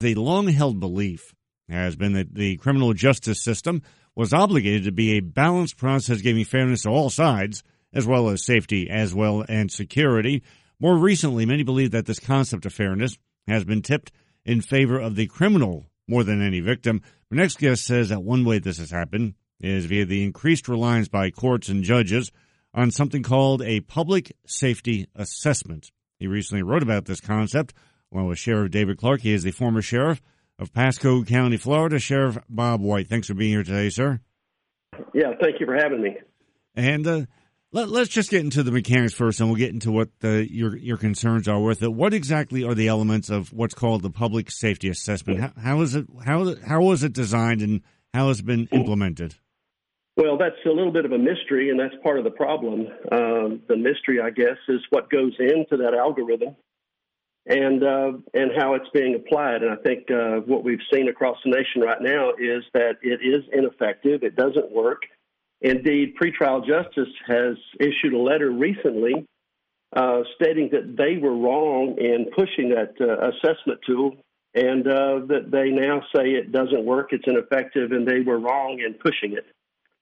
The long-held belief has been that the criminal justice system was obligated to be a balanced process giving fairness to all sides, as well as safety and security. More recently, many believe that this concept of fairness has been tipped in favor of the criminal more than any victim. Our next guest says that one way this has happened is via the increased reliance by courts and judges on something called a public safety assessment. He recently wrote about this concept along with Sheriff David Clarke. He is the former sheriff of Pasco County, Florida. Sheriff Bob White, thanks for being here today, sir. Yeah, thank you for having me. And let's just get into the mechanics first, and we'll get into what your concerns are with it. What exactly are the elements of what's called the public safety assessment? How was it designed, and how has it been implemented? Well, that's a little bit of a mystery, and that's part of the problem. The mystery, I guess, is what goes into that algorithm and how it's being applied. And I think what we've seen across the nation right now is that it is ineffective. It doesn't work. Indeed, pretrial justice has issued a letter recently stating that they were wrong in pushing that assessment tool, and that they now say it doesn't work, it's ineffective, and they were wrong in pushing it.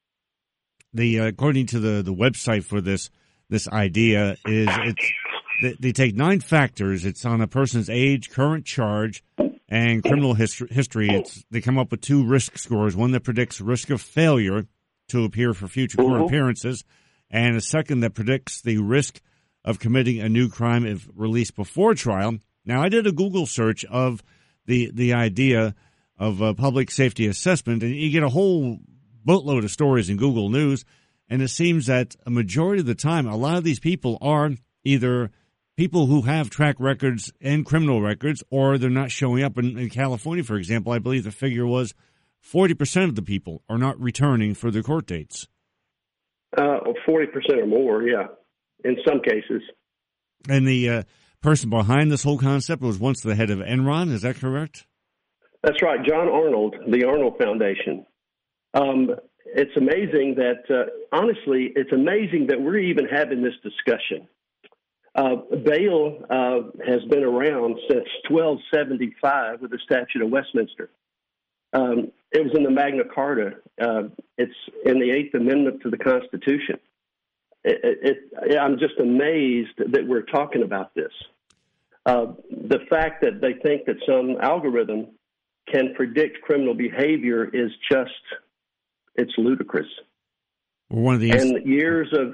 According to the website for this idea, they take 9 factors. It's on a person's age, current charge, and criminal history. They come up with 2 risk scores, one that predicts risk of failure to appear for future court appearances, and a second that predicts the risk of committing a new crime if released before trial. Now, I did a Google search of the idea of a public safety assessment, and you get a whole boatload of stories in Google News, and it seems that a majority of the time, a lot of these people are either people who have track records and criminal records, or they're not showing up. In California, for example, I believe the figure was 40% of the people are not returning for their court dates. 40% or more, yeah, in some cases. And the person behind this whole concept was once the head of Enron, is that correct? That's right, John Arnold, the Arnold Foundation. It's amazing that, honestly, it's amazing that we're even having this discussion. Bail has been around since 1275 with the Statute of Westminster. It was in the Magna Carta. It's in the 8th Amendment to the Constitution. I'm just amazed that we're talking about this. The fact that they think that some algorithm can predict criminal behavior is just, it's ludicrous. One of these, and years of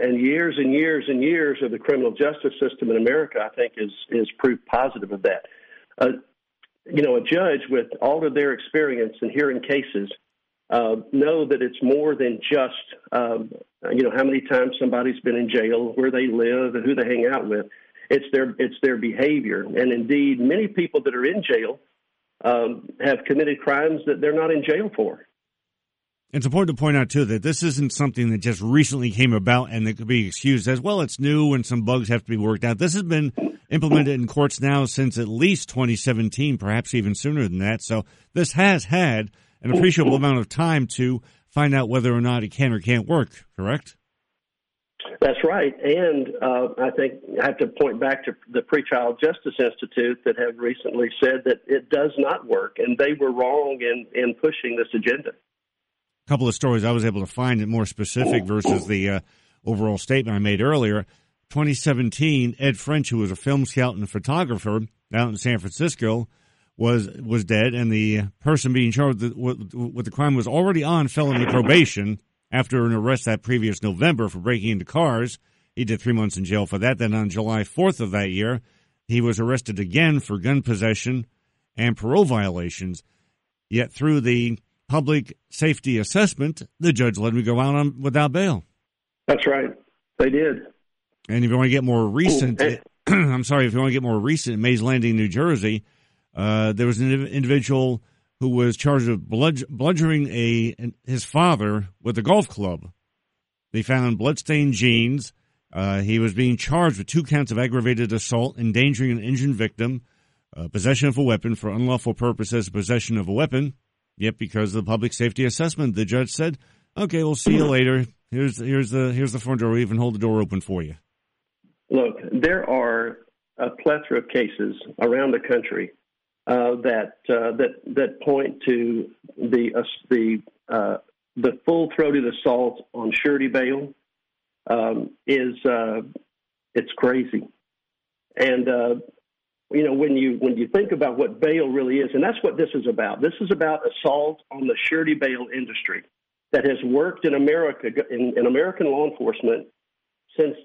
the criminal justice system in America, I think, is proof positive of that. A judge with all of their experience in hearing cases know that it's more than just how many times somebody's been in jail, where they live, and who they hang out with. It's their behavior, and indeed, many people that are in jail have committed crimes that they're not in jail for. It's important to point out, too, that this isn't something that just recently came about and that could be excused as well. It's new and some bugs have to be worked out. This has been implemented in courts now since at least 2017, perhaps even sooner than that. So this has had an appreciable amount of time to find out whether or not it can or can't work, correct? That's right. And I think I have to point back to the Pretrial Justice Institute that have recently said that it does not work, and they were wrong in pushing this agenda. A couple of stories I was able to find it more specific versus the overall statement I made earlier. 2017, Ed French, who was a film scout and photographer out in San Francisco, was dead, and the person being charged with the crime was already on felony probation after an arrest that previous November for breaking into cars. He did 3 months in jail for that. Then on July 4th of that year, he was arrested again for gun possession and parole violations. Yet through the public safety assessment, the judge let him go out without bail. That's right. They did. And if you want to get more recent, if you want to get more recent, in Mays Landing, New Jersey, there was an individual who was charged with bludgeoning his father with a golf club. They found bloodstained jeans. He was being charged with 2 counts of aggravated assault, endangering an injured victim, possession of a weapon for unlawful purposes, possession of a weapon. Yet, because of the public safety assessment, the judge said, "Okay, we'll see you later. Here's the front door. We even hold the door open for you." Look, there are a plethora of cases around the country that point to the full-throated assault on surety bail is it's crazy. And when you think about what bail really is, and that's what this is about. This is about assault on the surety bail industry that has worked in America, in American law enforcement since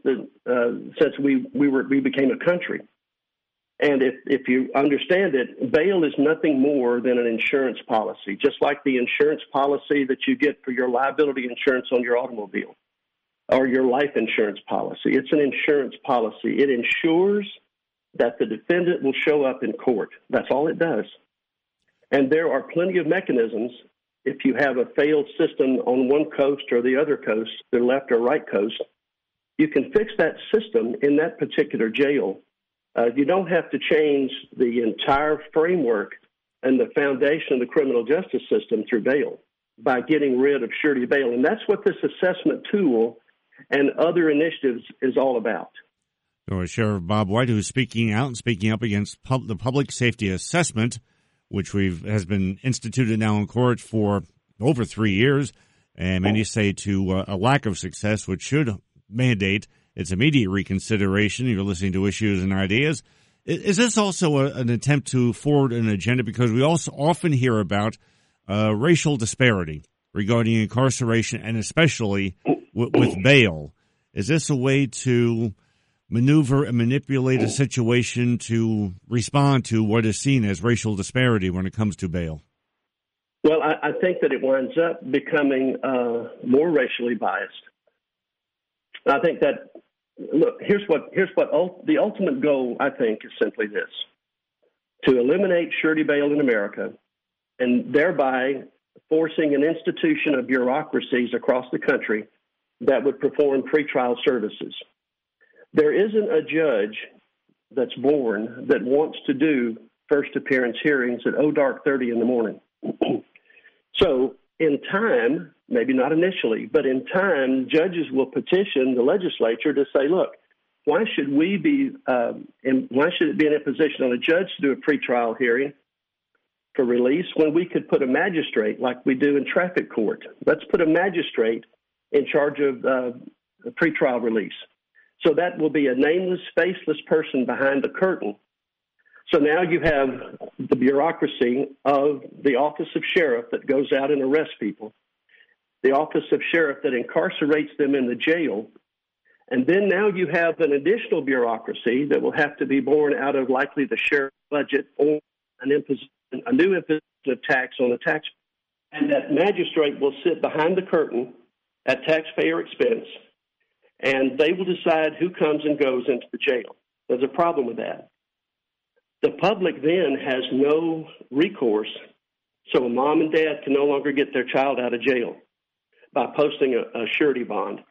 we became a country. And if you understand it, bail is nothing more than an insurance policy, just like the insurance policy that you get for your liability insurance on your automobile or your life insurance policy. It's an insurance policy. It ensures that the defendant will show up in court. That's all it does. And there are plenty of mechanisms. If you have a failed system on one coast or the other coast, the left or right coast, you can fix that system in that particular jail. You don't have to change the entire framework and the foundation of the criminal justice system through bail by getting rid of surety bail. And that's what this assessment tool and other initiatives is all about. Sheriff Bob White, who's speaking out and speaking up against the public safety assessment, which has been instituted now in court for over 3 years, and many say to a lack of success, which should mandate its immediate reconsideration. You're listening to Issues and Ideas. Is this also an attempt to forward an agenda? Because we also often hear about racial disparity regarding incarceration and especially with bail. Is this a way to maneuver and manipulate a situation to respond to what is seen as racial disparity when it comes to bail? Well, I think that it winds up becoming more racially biased. I think that, look, here's what the ultimate goal, I think, is simply this: to eliminate surety bail in America and thereby forcing an institution of bureaucracies across the country that would perform pretrial services. There isn't a judge that's born that wants to do first appearance hearings at dark 30 in the morning. So in time, maybe not initially, but in time, judges will petition the legislature to say, look, why should it be in a position on a judge to do a pretrial hearing for release when we could put a magistrate like we do in traffic court? Let's put a magistrate in charge of a pretrial release. So that will be a nameless, faceless person behind the curtain. So now you have the bureaucracy of the office of sheriff that goes out and arrests people, the office of sheriff that incarcerates them in the jail, and then now you have an additional bureaucracy that will have to be born out of likely the sheriff budget or a new imposition of tax on the taxpayer. And that magistrate will sit behind the curtain at taxpayer expense, and they will decide who comes and goes into the jail. There's a problem with that. The public then has no recourse, so a mom and dad can no longer get their child out of jail by posting a surety bond.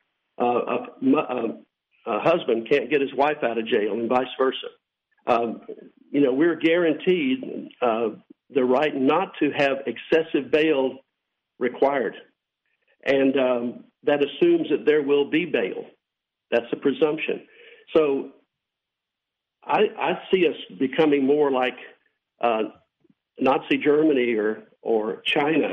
A husband can't get his wife out of jail, and vice versa. We're guaranteed the right not to have excessive bail required, and that assumes that there will be bail. That's a presumption. So I see us becoming more like Nazi Germany or China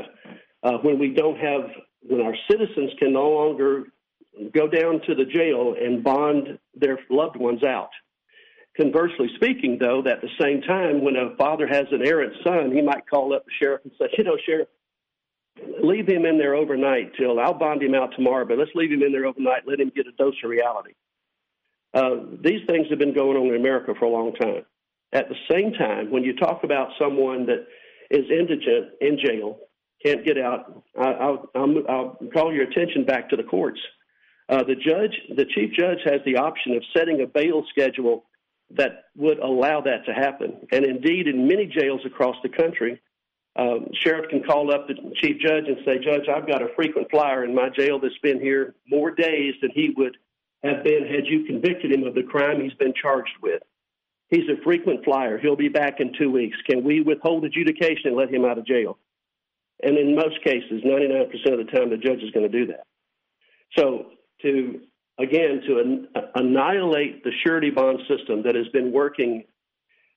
when our citizens can no longer go down to the jail and bond their loved ones out. Conversely speaking, though, at the same time, when a father has an errant son, he might call up the sheriff and say, Sheriff, leave him in there overnight till I'll bond him out tomorrow, but let's leave him in there overnight, let him get a dose of reality. These things have been going on in America for a long time. At the same time, when you talk about someone that is indigent in jail, can't get out, I'll call your attention back to the courts. The chief judge has the option of setting a bail schedule that would allow that to happen. And indeed, in many jails across the country, sheriff can call up the chief judge and say, Judge, I've got a frequent flyer in my jail that's been here more days than he would have been had you convicted him of the crime he's been charged with. He's a frequent flyer. He'll be back in 2 weeks. Can we withhold adjudication and let him out of jail? And in most cases, 99% of the time, the judge is going to do that. So to annihilate the surety bond system that has been working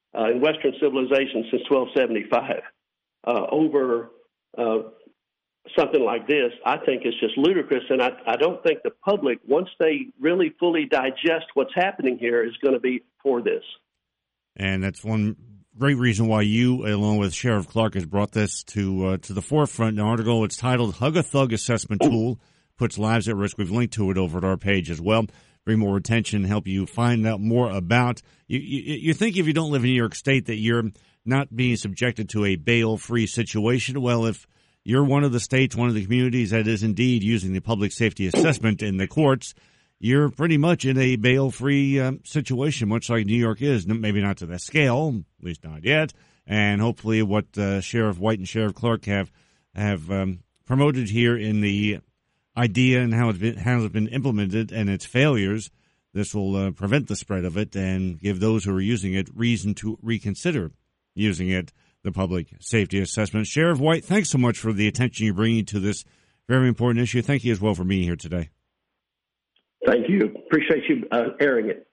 in Western civilization since 1275 over something like this, I think is just ludicrous. And I don't think the public, once they really fully digest what's happening here, is going to be for this. And that's one great reason why you, along with Sheriff Clark, has brought this to the forefront. An article, it's titled Hug a Thug Assessment Tool Puts Lives at Risk. We've linked to it over at our page as well. Bring more attention, help you find out more about. You think if you don't live in New York State that you're not being subjected to a bail-free situation. Well, if you're one of the states, one of the communities that is indeed using the public safety assessment in the courts, you're pretty much in a bail-free situation, much like New York is. Maybe not to that scale, at least not yet. And hopefully what Sheriff White and Sheriff Clark have promoted here in the idea and how it's been implemented and its failures, this will prevent the spread of it and give those who are using it reason to reconsider using it, the public safety assessment. Sheriff White, thanks so much for the attention you're bringing to this very important issue. Thank you as well for being here today. Thank you. Appreciate you airing it.